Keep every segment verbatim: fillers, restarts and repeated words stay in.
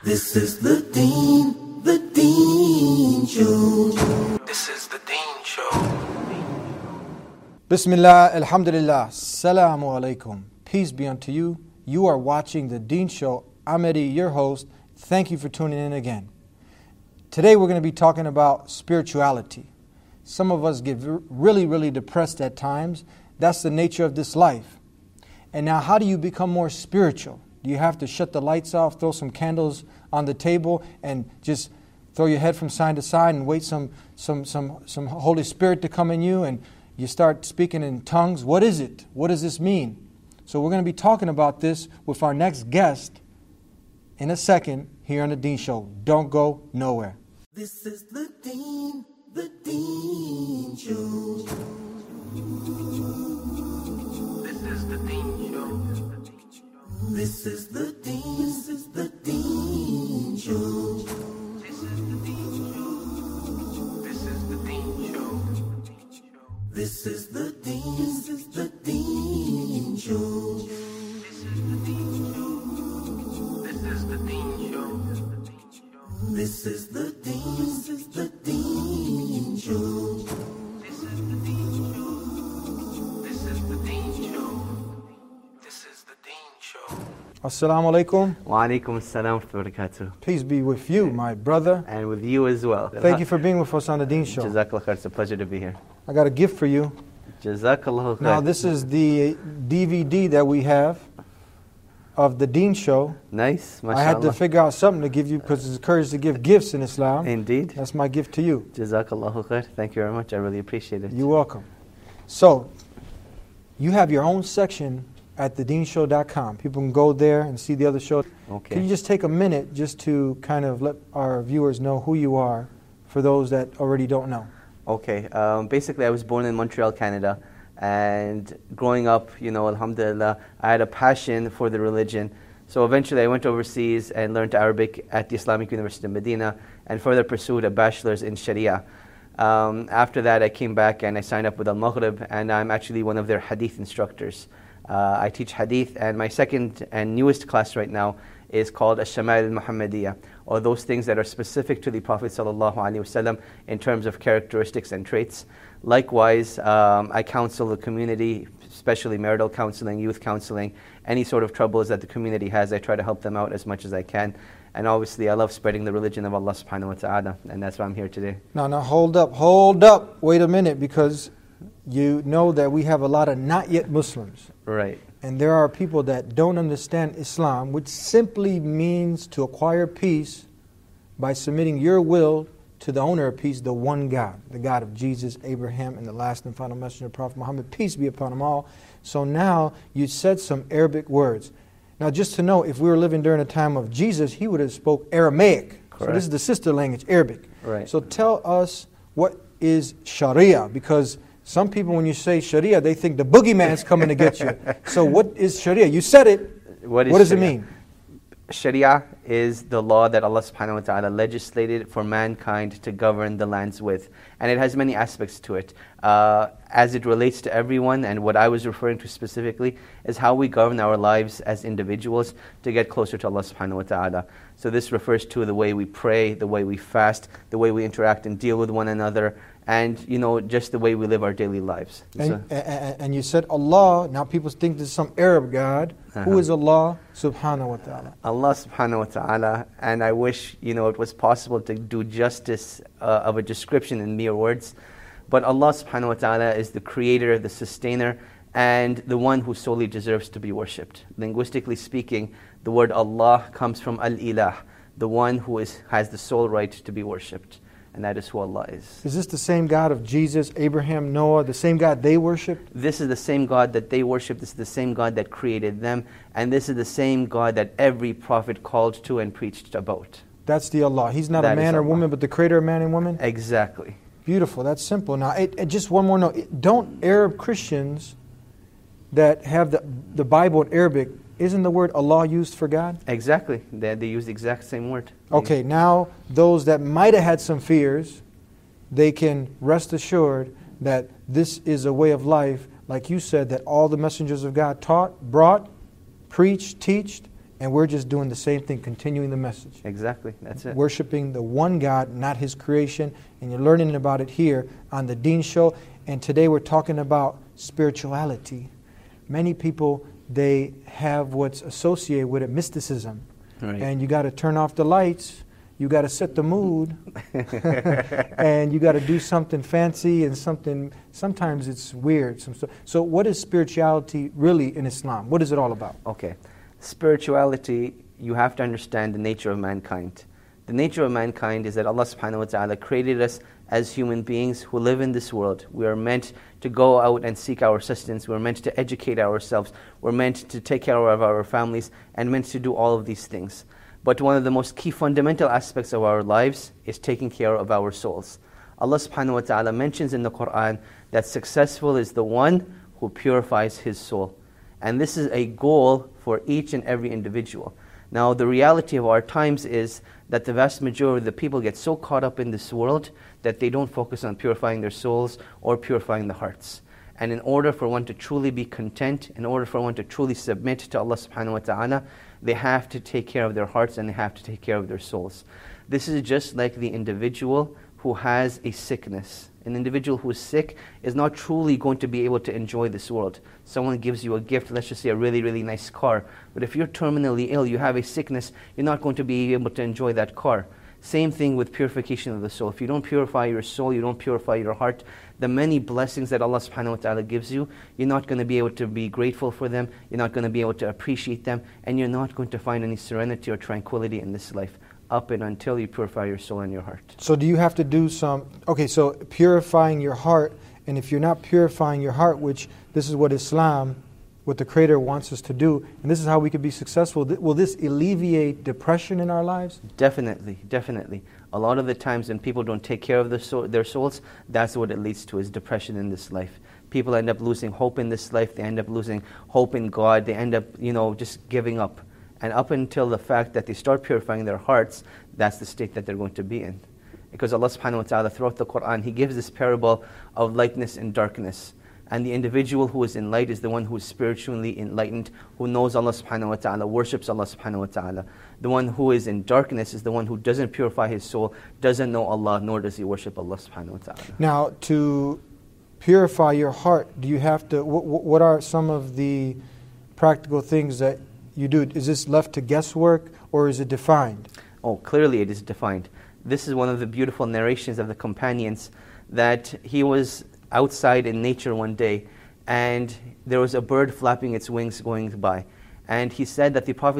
This is the Deen, the Deen Show. This is the Deen Show. Bismillah, alhamdulillah, salamu alaikum. Peace be unto you. You are watching the Deen Show. I'm Eddie, your host. Thank you for tuning in again. Today we're going to be talking about spirituality. Some of us get really, really depressed at times. That's the nature of this life. And now, how do you become more spiritual? Do you have to shut the lights off, throw some candles on the table, and just throw your head from side to side and wait some some some some Holy Spirit to come in you and you start speaking in tongues? What is it? What does this mean? So we're going to be talking about this with our next guest in a second here on the Deen Show. Don't go nowhere. This is the Deen, the Deen Show. This is the Deen Show. This is the Deen, this is the Deen Show. This is the Deen Show. This is the Deen Show. This is the Deen, this is the Deen Show. This is the Deen Show. This is the Deen Show. This is the Deen, this is the Deen Show. This is the Deen Show. This is the Deen Show. This is the Deen Show. Assalamu alaikum. Wa alaikum assalam wa barakatuh. Peace be with you, my brother. And with you as well. Thank you for being with us on the Deen Show. Jazakallah khair. It's a pleasure to be here. I got a gift for you. Jazakallah khair. Now, this is the D V D that we have of the Deen Show. Nice, I had to mashallah. figure out something to give you because it's encouraged to give gifts in Islam. Indeed. That's my gift to you. Jazakallah khair. Thank you very much. I really appreciate it. You're welcome. So, you have your own section at the deen show dot com. People can go there and see the other shows. Okay. Can you just take a minute just to kind of let our viewers know who you are for those that already don't know? Okay. Um, basically, I was born in Montreal, Canada. And growing up, you know, alhamdulillah, I had a passion for the religion. So eventually I went overseas and learned Arabic at the Islamic University of Medina and further pursued a bachelor's in Sharia. Um, after that, I came back and I signed up with Al-Maghrib, and I'm actually one of their hadith instructors. Uh, I teach hadith, and my second and newest class right now is called Ash-Shama'il al-Muhammadiyah, or those things that are specific to the Prophet sallallahu alaihi wasallam in terms of characteristics and traits. Likewise, um, I counsel the community, especially marital counseling, youth counseling, any sort of troubles that the community has. I try to help them out as much as I can. And obviously, I love spreading the religion of Allah subhanahu wa ta'ala, and that's why I'm here today. Now, now, hold up, hold up. Wait a minute, because you know that we have a lot of not yet Muslims. Right. And there are people that don't understand Islam, which simply means to acquire peace by submitting your will to the owner of peace, the one God, the God of Jesus, Abraham, and the last and final messenger, Prophet Muhammad. Peace be upon them all. So now you said some Arabic words. Now, just to know, if we were living during the time of Jesus, he would have spoke Aramaic. Correct. So this is the sister language, Arabic. Right. So tell us, what is Sharia? Because some people, when you say Sharia, they think the boogeyman's coming to get you. So what is Sharia? You said it. What, is what does Sharia? it mean? Sharia is the law that Allah subhanahu wa ta'ala legislated for mankind to govern the lands with. And it has many aspects to it. Uh, as it relates to everyone, and what I was referring to specifically, is how we govern our lives as individuals to get closer to Allah subhanahu wa ta'ala. So this refers to the way we pray, the way we fast, the way we interact and deal with one another, and, you know, just the way we live our daily lives. And, So- and, and you said Allah. Now people think this is some Arab God. Uh-huh. Who is Allah subhanahu wa ta'ala? Allah subhanahu wa ta'ala, and I wish, you know, it was possible to do justice uh, of a description in mere words, but Allah subhanahu wa ta'ala is the creator, the sustainer, and the one who solely deserves to be worshipped. Linguistically speaking, the word Allah comes from al-ilah, the one who is, has the sole right to be worshipped, and that is who Allah is. Is this the same God of Jesus, Abraham, Noah, the same God they worshipped? This is the same God that they worship, this is the same God that created them, and this is the same God that every prophet called to and preached about. That's the Allah. He's not That a man is or Allah. woman, but the creator of man and woman? Exactly. Beautiful. That's simple. Now, it, it, just one more note. It- don't Arab Christians that have the, the Bible in Arabic, isn't the word Allah used for God? Exactly. They, they use the exact same word. Okay, now those that might have had some fears, they can rest assured that this is a way of life, like you said, that all the messengers of God taught, brought, preached, teached, and we're just doing the same thing, continuing the message. Exactly, that's it. Worshiping the one God, not His creation, and you're learning about it here on the Deen Show. And today we're talking about spirituality. Many people, they have what's associated with it, mysticism. Right. And you got to turn off the lights, you got to set the mood, and you got to do something fancy and something, sometimes it's weird. Some stu- So what is spirituality really in Islam? What is it all about? Okay. Spirituality, you have to understand the nature of mankind. The nature of mankind is that Allah subhanahu wa ta'ala created us as human beings who live in this world. We are meant to go out and seek our sustenance. We're meant to educate ourselves. We're meant to take care of our families and meant to do all of these things. But one of the most key fundamental aspects of our lives is taking care of our souls. Allah subhanahu wa ta'ala mentions in the Quran that successful is the one who purifies his soul. And this is a goal for each and every individual. Now, the reality of our times is that the vast majority of the people get so caught up in this world that they don't focus on purifying their souls or purifying the hearts. And in order for one to truly be content, in order for one to truly submit to Allah subhanahu wa ta'ala, they have to take care of their hearts and they have to take care of their souls. This is just like the individual who has a sickness. An individual who is sick is not truly going to be able to enjoy this world. Someone gives you a gift, let's just say a really, really nice car. But if you're terminally ill, you have a sickness, you're not going to be able to enjoy that car. Same thing with purification of the soul. If you don't purify your soul, you don't purify your heart, the many blessings that Allah subhanahu wa ta'ala gives you, you're not going to be able to be grateful for them, you're not going to be able to appreciate them, and you're not going to find any serenity or tranquility in this life up and until you purify your soul and your heart. So do you have to do some, okay, so purifying your heart, and if you're not purifying your heart, which this is what Islam, what the Creator wants us to do, and this is how we could be successful, th- will this alleviate depression in our lives? Definitely, definitely. A lot of the times when people don't take care of their, soul, their souls, that's what it leads to, is depression in this life. People end up losing hope in this life, they end up losing hope in God, they end up, you know, just giving up. And up until the fact that they start purifying their hearts, that's the state that they're going to be in. Because Allah subhanahu wa ta'ala throughout the Quran, He gives this parable of lightness and darkness. And the individual who is in light is the one who is spiritually enlightened, who knows Allah subhanahu wa ta'ala, worships Allah subhanahu wa ta'ala. The one who is in darkness is the one who doesn't purify his soul, doesn't know Allah, nor does he worship Allah subhanahu wa ta'ala. Now, to purify your heart, do you have to, what, what are some of the practical things that you do? Is this left to guesswork or is it defined? Oh, clearly it is defined. This is one of the beautiful narrations of the companions, that he was outside in nature one day and there was a bird flapping its wings going by. And he said that the Prophet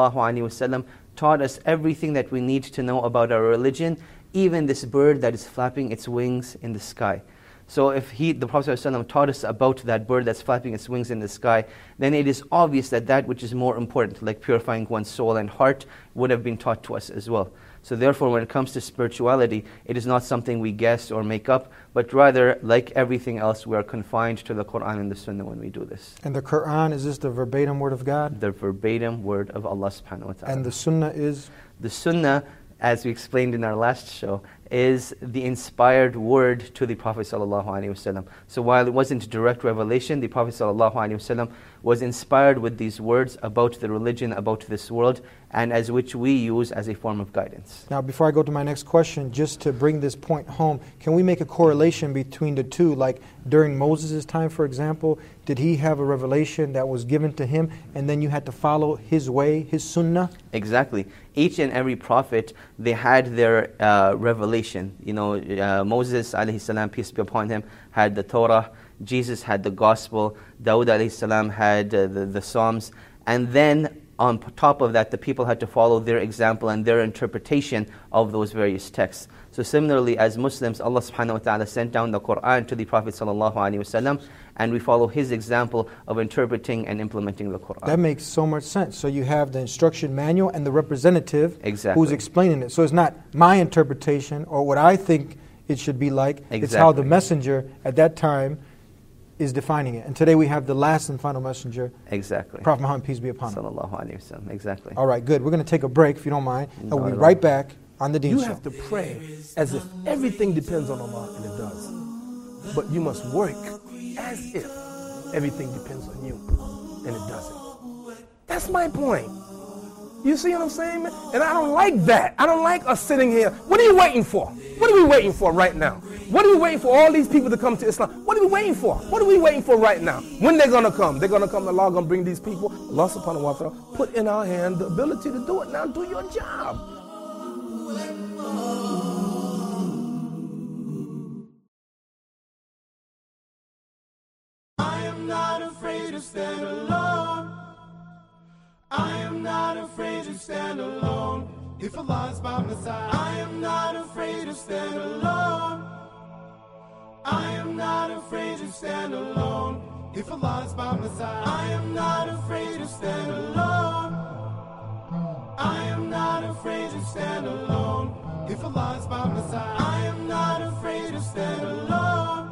ﷺ taught us everything that we need to know about our religion, even this bird that is flapping its wings in the sky. So if he, the Prophet ﷺ taught us about that bird that's flapping its wings in the sky, then it is obvious that that which is more important, like purifying one's soul and heart, would have been taught to us as well. So therefore, when it comes to spirituality, it is not something we guess or make up, but rather, like everything else, we are confined to the Quran and the Sunnah when we do this. And the Quran, is this the verbatim word of God? The verbatim word of Allah subhanahu wa ta'ala. And the Sunnah is? The Sunnah, as we explained in our last show, is the inspired word to the Prophet sallallahu alaihi wasallam. So while it wasn't direct revelation, the Prophet sallallahu alaihi wasallam was inspired with these words about the religion, about this world, and as which we use as a form of guidance. Now, before I go to my next question, just to bring this point home, can we make a correlation between the two? Like during Moses' time, for example, did he have a revelation that was given to him, and then you had to follow his way, his sunnah? Exactly. Each and every prophet, they had their uh, revelation. You know, uh, Moses, alayhi salam, peace be upon him, had the Torah. Jesus had the Gospel. Dawud, alayhi salam, had uh, the, the Psalms. And then on top of that, the people had to follow their example and their interpretation of those various texts. So similarly, as Muslims, Allah subhanahu wa ta'ala sent down the Quran to the Prophet sallallahu alaihi wasallam, and we follow his example of interpreting and implementing the Quran. That makes so much sense. So you have the instruction manual and the representative Exactly. who's explaining it. So it's not my interpretation or what I think it should be like. Exactly. It's how the messenger at that time is defining it. And today we have the last and final messenger, Exactly. Prophet Muhammad, peace be upon him. Sallallahu alaihi wasallam. Exactly. All right, good. We're going to take a break, if you don't mind, and Not we'll be at right all. back on the Deen You Show. have to pray as if everything depends on Allah, and it does. But you must work as if everything depends on you, and it doesn't. That's my point. You see what I'm saying, man? And I don't like that. I don't like us sitting here. What are you waiting for? What are we waiting for right now? What are we waiting for all these people to come to Islam? What are we waiting for? What are we waiting for right now? When they're going to come? They're going to come. Allah going to bring these people. Allah subhanahu wa ta'ala put in our hand the ability to do it. Now do your job. I am not afraid to stand alone. I am not afraid to stand alone. If Allah is by my side, I am not afraid to stand alone. I am not afraid to stand alone. If Allah is by my side, I am not afraid to stand alone. I am not afraid to stand alone. If Allah is by my side, I am not afraid to stand alone.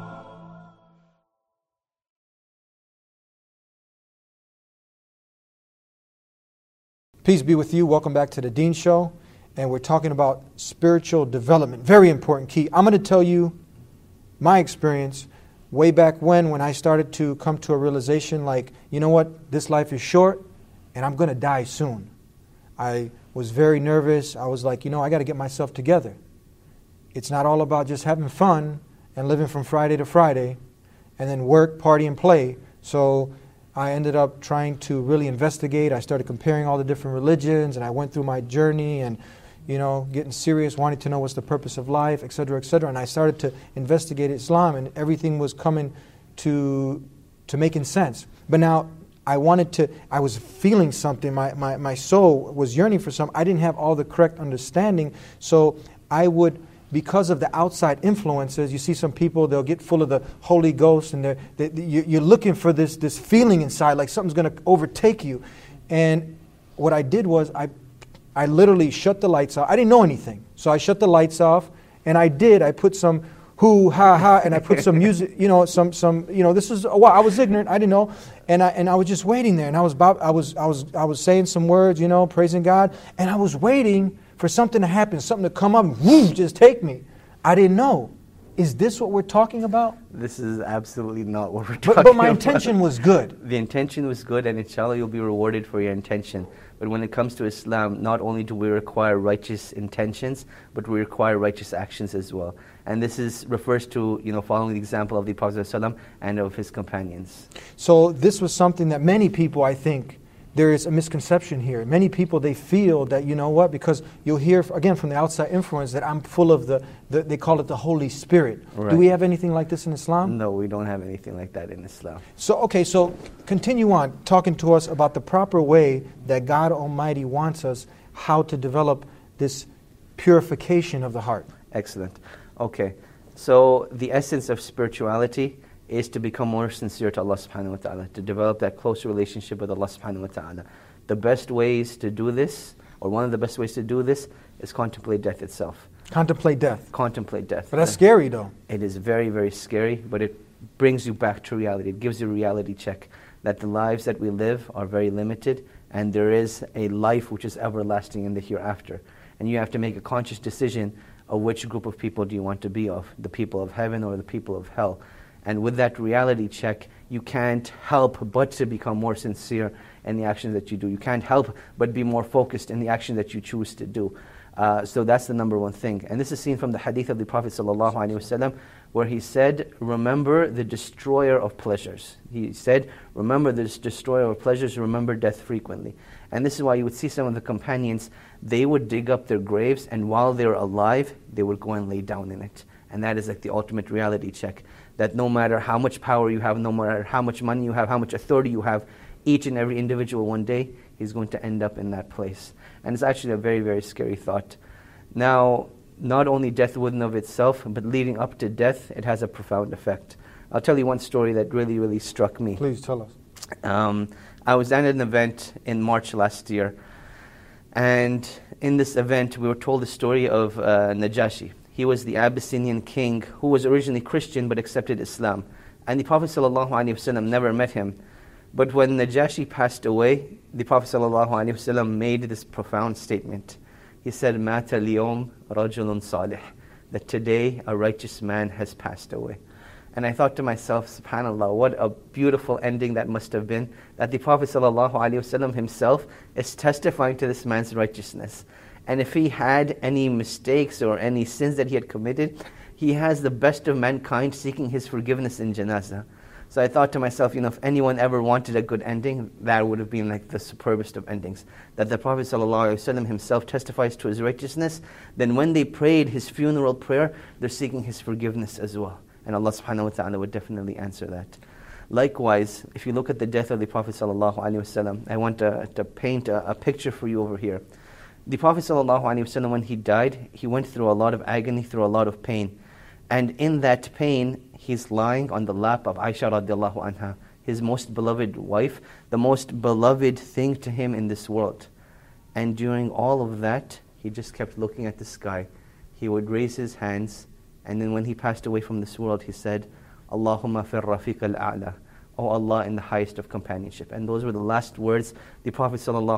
Peace be with you. Welcome back to the Dean Show. And we're talking about spiritual development. Very important key. I'm going to tell you my experience way back when, when I started to come to a realization like, you know what, this life is short and I'm going to die soon. I was very nervous. I was like, you know, I got to get myself together. It's not all about just having fun and living from Friday to Friday and then work, party, and play. So I ended up trying to really investigate. I started comparing all the different religions, and I went through my journey and, you know, getting serious, wanting to know what's the purpose of life, et cetera, et cetera. And I started to investigate Islam, and everything was coming to to making sense. But now I wanted to, I was feeling something. My, my, my soul was yearning for something. I didn't have all the correct understanding. So I would, because of the outside influences, you see some people, they'll get full of the Holy Ghost, and they're, they, you're looking for this, this feeling inside, like something's going to overtake you. And what I did was I, I literally shut the lights off. I didn't know anything. So I shut the lights off, and I did. I put some hoo, ha, ha, and I put some music, you know, some, some, you know, this is, well, I was ignorant. I didn't know. And I, and I was just waiting there, and I was, about, I was, I was, I was saying some words, you know, praising God, and I was waiting for something to happen, something to come up and whoo, just take me. I didn't know. Is this what we're talking about? This is absolutely not what we're But, talking about. but my intention was good. The intention was good, and inshallah you'll be rewarded for your intention. But when it comes to Islam, not only do we require righteous intentions, but we require righteous actions as well. And this is refers to, you know, following the example of the Prophet ﷺ and of his companions. So this was something that many people, I think, there is a misconception here. Many people, they feel that, you know what, because you'll hear, again, from the outside influence that I'm full of the, the they call it the Holy Spirit. Right. Do we have anything like this in Islam? No, we don't have anything like that in Islam. So, okay, so continue on talking to us about the proper way that God Almighty wants us, how to develop this purification of the heart. Excellent. Okay, so the essence of spirituality is to become more sincere to Allah subhanahu wa ta'ala, to develop that closer relationship with Allah subhanahu wa ta'ala. The best ways to do this, or one of the best ways to do this, is contemplate death itself. Contemplate death. Contemplate death. But that's scary though. It is very, very scary, but it brings you back to reality. It gives you a reality check that the lives that we live are very limited, and there is a life which is everlasting in the hereafter. And you have to make a conscious decision of which group of people do you want to be of, the people of heaven or the people of hell. And with that reality check, you can't help but to become more sincere in the actions that you do. You can't help but be more focused in the action that you choose to do. Uh, so that's the number one thing. And this is seen from the hadith of the Prophet ﷺ, where he said, remember the destroyer of pleasures. He said, remember this destroyer of pleasures, remember death frequently. And this is why you would see some of the companions, they would dig up their graves, and while they were alive, they would go and lay down in it. And that is like the ultimate reality check, that no matter how much power you have, no matter how much money you have, how much authority you have, each and every individual one day is going to end up in that place. And it's actually a very, very scary thought. Now, not only death within of itself, but leading up to death, it has a profound effect. I'll tell you one story that really, really struck me. Please tell us. Um, I was at an event in March last year, and in this event we were told the story of uh, Najashi. He was the Abyssinian king who was originally Christian but accepted Islam. And the Prophet ﷺ never met him. But when Najashi passed away, the Prophet ﷺ made this profound statement. He said, Mata liyom rajulun salih, that today a righteous man has passed away. And I thought to myself, subhanAllah, what a beautiful ending that must have been, that the Prophet ﷺ himself is testifying to this man's righteousness. And if he had any mistakes or any sins that he had committed, he has the best of mankind seeking his forgiveness in janazah. So I thought to myself, you know, if anyone ever wanted a good ending, that would have been like the superbest of endings. That the Prophet ﷺ himself testifies to his righteousness, then when they prayed his funeral prayer, they're seeking his forgiveness as well. And Allah subhanahu wa ta'ala would definitely answer that. Likewise, if you look at the death of the Prophet ﷺ, I want to, to paint a, a picture for you over here. The Prophet ﷺ, when he died, he went through a lot of agony, through a lot of pain. And in that pain, he's lying on the lap of Aisha radiallahu anha, his most beloved wife, the most beloved thing to him in this world. And during all of that, he just kept looking at the sky. He would raise his hands, and then when he passed away from this world, he said, Allahumma fir rafiq al-a'la, O Allah, in the highest of companionship. And those were the last words the Prophet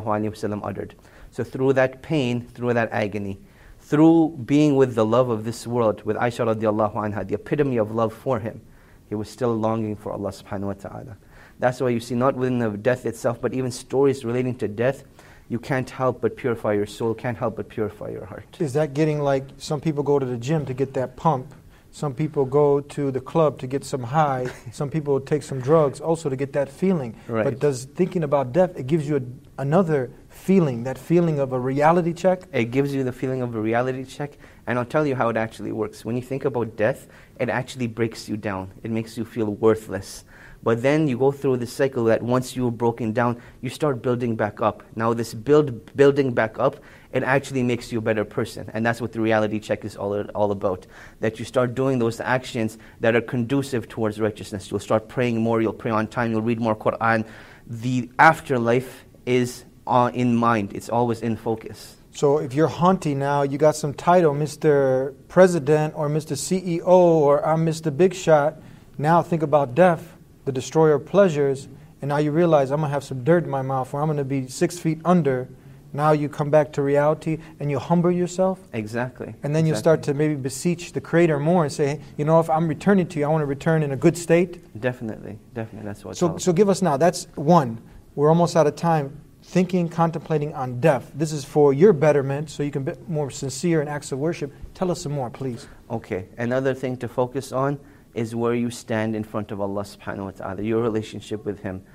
ﷺ uttered. So through that pain, through that agony, through being with the love of this world, with Aisha radiallahu anha, the epitome of love for him, he was still longing for Allah subhanahu wa ta'ala. That's why you see, not within the death itself, but even stories relating to death, you can't help but purify your soul, can't help but purify your heart. Is that getting like, some people go to the gym to get that pump, some people go to the club to get some high, some people take some drugs also to get that feeling. Right. But does thinking about death, it gives you a, another feeling, that feeling of a reality check? It gives you the feeling of a reality check, and I'll tell you how it actually works. When you think about death, it actually breaks you down. It makes you feel worthless. But then you go through this cycle that once you're broken down, you start building back up. Now this build building back up, it actually makes you a better person. And that's what the reality check is all, all about. That you start doing those actions that are conducive towards righteousness. You'll start praying more, you'll pray on time, you'll read more Qur'an. The afterlife is uh, in mind. It's always in focus. So if you're hunting now, you got some title, Mister President or Mister C E O or I'm Mister Big Shot. Now think about death, the destroyer of pleasures, and now you realize I'm going to have some dirt in my mouth or I'm going to be six feet under. Now you come back to reality and you humble yourself. Exactly. And then exactly. you start to maybe beseech the Creator more and say, hey, you know, if I'm returning to you, I want to return in a good state. Definitely, definitely. That's what it's So, all so give us now, that's one. We're almost out of time. Thinking, contemplating on death. This is for your betterment, so you can be more sincere in acts of worship. Tell us some more, please. Okay. Another thing to focus on is where you stand in front of Allah subhanahu wa ta'ala, your relationship with Him.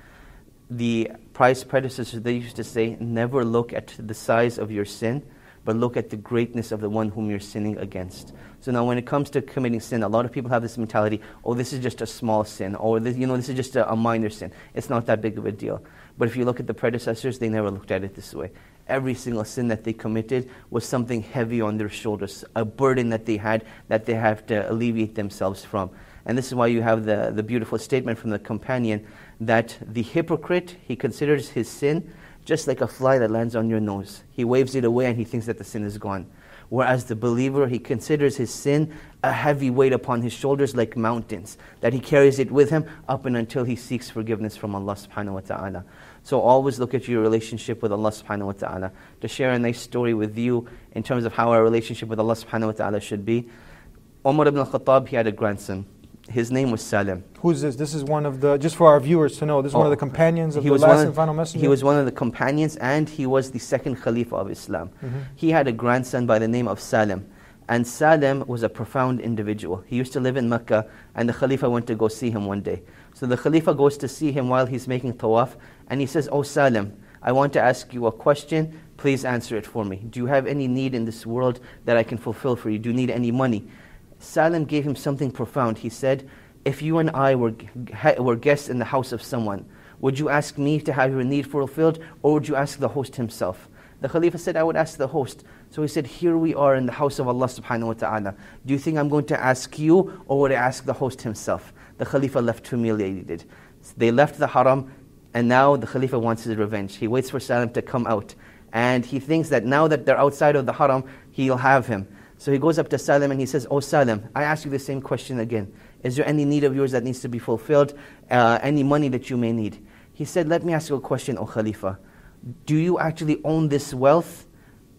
The pious predecessors, they used to say, never look at the size of your sin, but look at the greatness of the one whom you're sinning against. So now when it comes to committing sin, a lot of people have this mentality, oh, this is just a small sin, or this, you know, this is just a, a minor sin. It's not that big of a deal. But if you look at the predecessors, they never looked at it this way. Every single sin that they committed was something heavy on their shoulders, a burden that they had that they have to alleviate themselves from. And this is why you have the, the beautiful statement from the companion that the hypocrite, he considers his sin just like a fly that lands on your nose. He waves it away and he thinks that the sin is gone. Whereas the believer, he considers his sin a heavy weight upon his shoulders like mountains, that he carries it with him up and until he seeks forgiveness from Allah subhanahu wa ta'ala. So always look at your relationship with Allah subhanahu wa ta'ala. To share a nice story with you in terms of how our relationship with Allah subhanahu wa ta'ala should be. Umar ibn al-Khattab, he had a grandson. His name was Salim. Who's this? This is one of the, just for our viewers to know, this is oh, one of the companions of the last of, and final messenger? He was one of the companions and he was the second Khalifa of Islam. Mm-hmm. He had a grandson by the name of Salim. And Salim was a profound individual. He used to live in Mecca and the Khalifa went to go see him one day. So the Khalifa goes to see him while he's making tawaf and he says, oh Salim, I want to ask you a question. Please answer it for me. Do you have any need in this world that I can fulfill for you? Do you need any money? Salim gave him something profound. He said, if you and I were, were guests in the house of someone, would you ask me to have your need fulfilled or would you ask the host himself? The Khalifa said, I would ask the host. So he said, here we are in the house of Allah subhanahu wa ta'ala. Do you think I'm going to ask you or would I ask the host himself? The Khalifa left humiliated. They left the haram and now the Khalifa wants his revenge. He waits for Salim to come out and he thinks that now that they're outside of the haram, he'll have him. So he goes up to Salim and he says, oh Salim, I ask you the same question again. Is there any need of yours that needs to be fulfilled? Uh, any money that you may need? He said, let me ask you a question, O Khalifa. Do you actually own this wealth?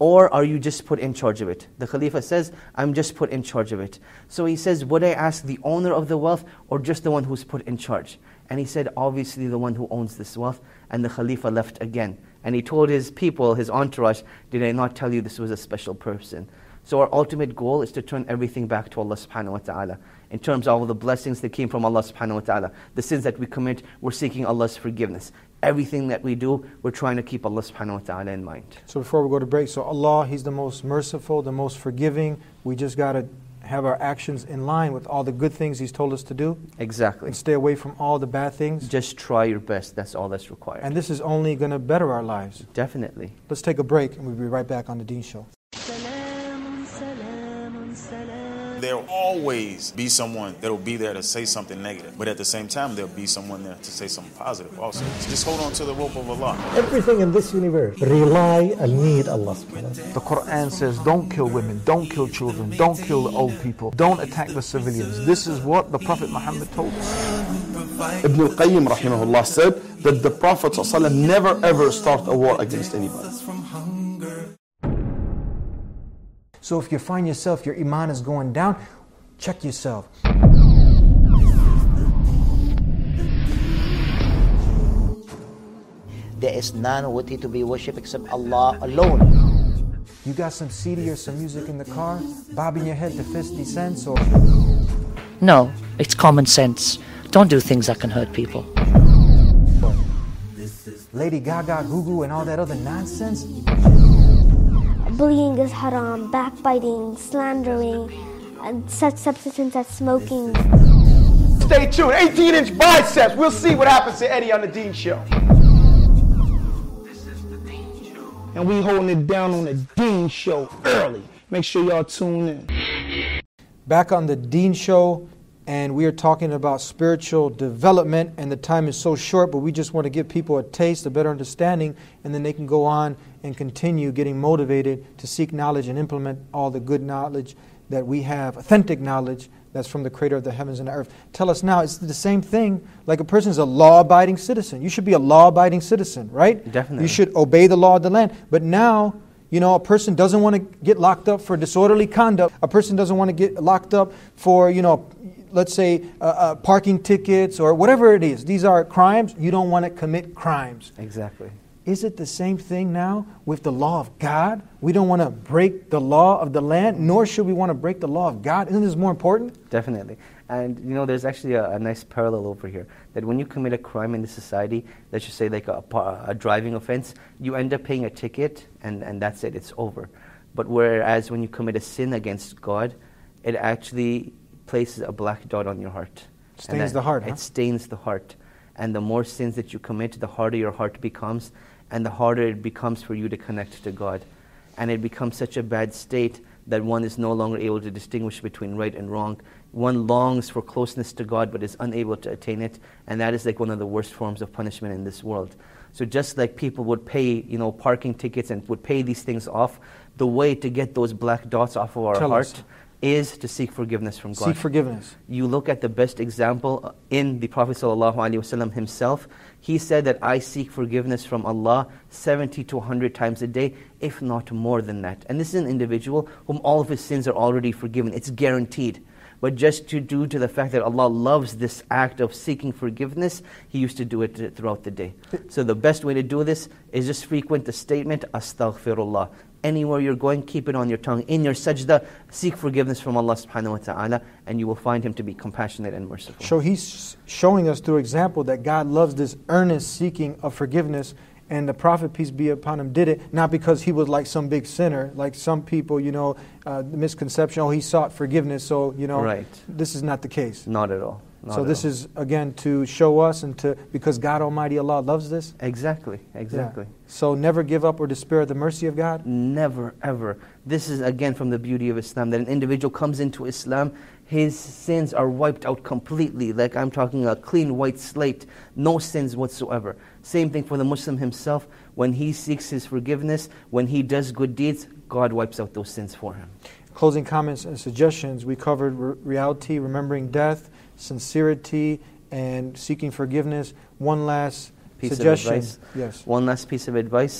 Or are you just put in charge of it? The Khalifa says, I'm just put in charge of it. So he says, would I ask the owner of the wealth or just the one who's put in charge? And he said, obviously the one who owns this wealth. And the Khalifa left again. And he told his people, his entourage, did I not tell you this was a special person? So our ultimate goal is to turn everything back to Allah subhanahu wa ta'ala. In terms of all the blessings that came from Allah subhanahu wa ta'ala. The sins that we commit, we're seeking Allah's forgiveness. Everything that we do, we're trying to keep Allah subhanahu wa ta'ala in mind. So before we go to break, so Allah, He's the most merciful, the most forgiving. We just got to have our actions in line with all the good things He's told us to do. Exactly. And stay away from all the bad things. Just try your best. That's all that's required. And this is only going to better our lives. Definitely. Let's take a break and we'll be right back on the Deen Show. There'll always be someone that'll be there to say something negative, but at the same time there'll be someone there to say something positive also. So just hold on to the rope of Allah. Everything in this universe rely and need Allah subhanahu wa ta'ala. The Quran says don't kill women, don't kill children, don't kill the old people, don't attack the civilians. This is what the Prophet Muhammad told us. Ibn al-Qayyim rahimahullah said that the Prophet ﷺ never ever started a war against anybody. So if you find yourself, your iman is going down, check yourself. There is none worthy to be worshipped except Allah alone. You got some C D or some music in the car, bobbing your head to fifty cents or... No, it's common sense. Don't do things that can hurt people. Lady Gaga, Goo Goo and all that other nonsense. Bullying is haram, backbiting, slandering, and such substances as smoking. Stay tuned, eighteen inch biceps. We'll see what happens to Eddie on the Deen Show. And we holding it down on the Deen Show early. Make sure y'all tune in. Back on the Deen Show, and we are talking about spiritual development, and the time is so short, but we just want to give people a taste, a better understanding, and then they can go on and continue getting motivated to seek knowledge and implement all the good knowledge that we have, authentic knowledge that's from the Creator of the heavens and the earth. Tell us now, it's the same thing, like a person is a law-abiding citizen. You should be a law-abiding citizen, right? Definitely. You should obey the law of the land. But now, you know, a person doesn't want to get locked up for disorderly conduct. A person doesn't want to get locked up for, you know, let's say uh, uh, parking tickets or whatever it is. These are crimes. You don't want to commit crimes. Exactly. Is it the same thing now with the law of God? We don't want to break the law of the land, nor should we want to break the law of God. Isn't this more important? Definitely. And you know, there's actually a, a nice parallel over here. That when you commit a crime in this society, let's just say like a, a driving offense, you end up paying a ticket and, and that's it, it's over. But whereas when you commit a sin against God, it actually places a black dot on your heart. Stains the heart, It huh? stains the heart. And the more sins that you commit, the harder your heart becomes, and the harder it becomes for you to connect to God. And it becomes such a bad state that one is no longer able to distinguish between right and wrong. One longs for closeness to God but is unable to attain it, and that is like one of the worst forms of punishment in this world. So just like people would pay, you know, parking tickets and would pay these things off, the way to get those black dots off of our Tell heart us. is to seek forgiveness from God. Seek forgiveness. You look at the best example in the Prophet ﷺ himself. He said that I seek forgiveness from Allah seventy to one hundred times a day, if not more than that. And this is an individual whom all of his sins are already forgiven. It's guaranteed. But just to due to the fact that Allah loves this act of seeking forgiveness, he used to do it throughout the day. So the best way to do this is just frequent the statement, Astaghfirullah. Anywhere you're going, keep it on your tongue. In your sajda, seek forgiveness from Allah subhanahu wa ta'ala, and you will find Him to be compassionate and merciful. So He's showing us through example that God loves this earnest seeking of forgiveness. And the Prophet, peace be upon him, did it not because he was like some big sinner, like some people, you know, uh, the misconception, oh, he sought forgiveness, so, you know, right. This is not the case. Not at all. Not so at this all. is, again, to show us and to, because God Almighty Allah loves this. Exactly, exactly. Yeah. So never give up or despair of the mercy of God? Never, ever. This is, again, from the beauty of Islam, that an individual comes into Islam, his sins are wiped out completely. Like I'm talking a clean white slate, no sins whatsoever. Same thing for the Muslim himself. When he seeks his forgiveness, when he does good deeds, God wipes out those sins for him. Closing comments and suggestions. We covered re- reality, remembering death, sincerity, and seeking forgiveness. One last piece suggestion. Of advice. Yes. One last piece of advice.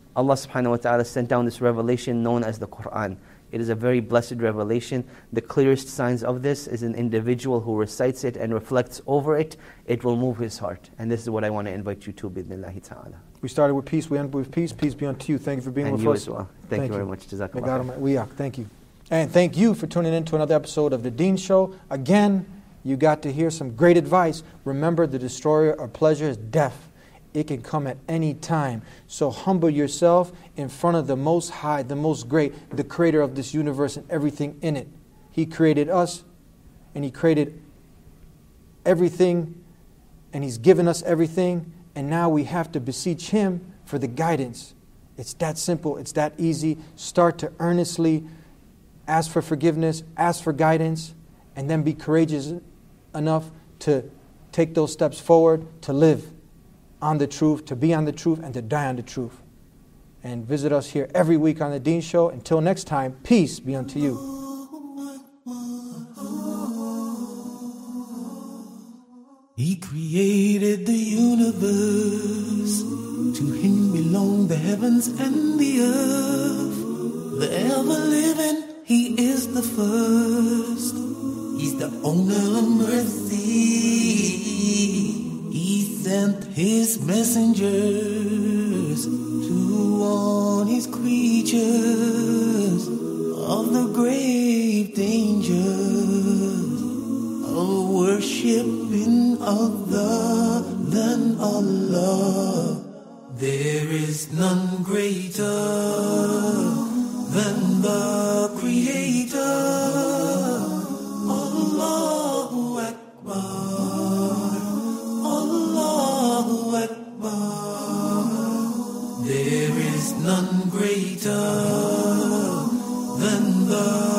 Allah subhanahu wa ta'ala sent down this revelation known as the Quran. It is a very blessed revelation. The clearest signs of this is an individual who recites it and reflects over it. It will move his heart. And this is what I want to invite you to, bidnillahi ta'ala. We started with peace, we end with peace. Peace be unto you. Thank you for being and with you us. as well. Thank, thank you very much. Jazakallah. May God Almighty- we are. Thank you. And thank you for tuning in to another episode of The Deen Show. Again, you got to hear some great advice. Remember, the destroyer of pleasure is death. It can come at any time. So humble yourself in front of the Most High, the Most Great, the creator of this universe and everything in it. He created us, and He created everything, and He's given us everything, and now we have to beseech Him for the guidance. It's that simple. It's that easy. Start to earnestly ask for forgiveness, ask for guidance, and then be courageous enough to take those steps forward to live on the truth, to be on the truth, and to die on the truth. And visit us here every week on The Deen Show. Until next time, peace be unto you. He created the universe. To Him belong the heavens and the earth. The ever-living, He is the first. He's the owner of mercy. He sent His messengers to warn His creatures of the grave dangers of worshiping other than Allah. There is none greater than the Creator. Allahu Akbar, Allahu Akbar. There is none greater than the